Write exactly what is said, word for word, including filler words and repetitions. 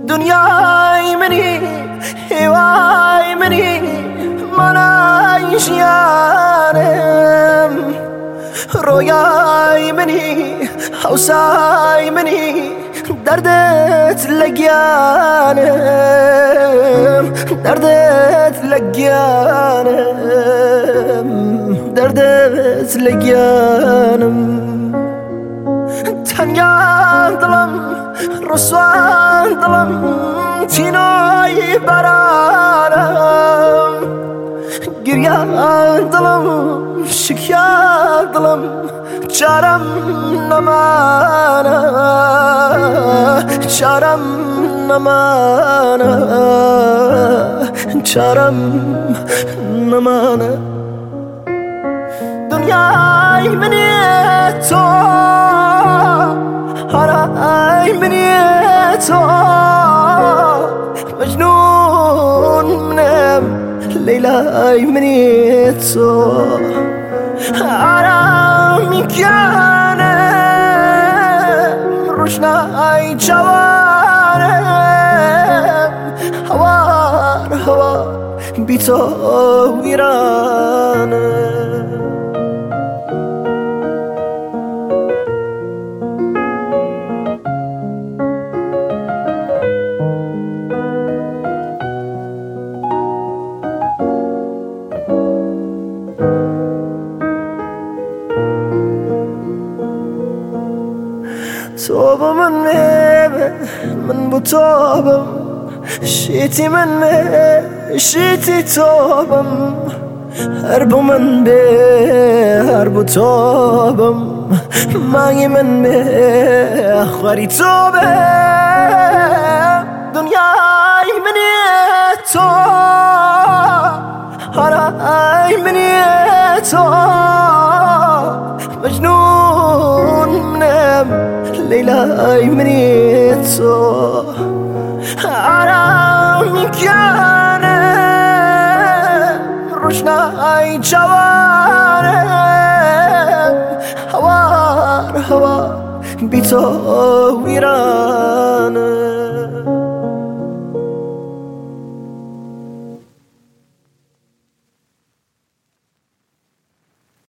دنیای منی هوای منی من عیشیانم رویای منی حوسای منی دردت لگیانم دردت لگیانم دردت لگیانم تنگان دلم رسوان دلم تینای برانم گریان دلم شکیان دلم چارم نمانه چارم نمانه چارم نمانه دنیای منی تو هرای منی تو مجنون منم لیلای منی تو آرامی کنم روشنای جوانم هوار هوار بی تو ویرانم توبه من ميبه من بتوبم شيتي من مي شيتي توبم هرب من بي هرب توبم ماغي من مي اخواري توبه دنياي مني تو هراي مني تو مجنون منم لیلای منی تو آرامی کنم روشنای جوانم هوار هوار بی تو ویرانم